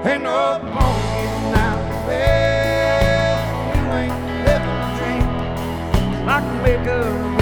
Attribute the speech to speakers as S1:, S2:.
S1: Ain't no point now. Well, you ain't living the dream. I can make a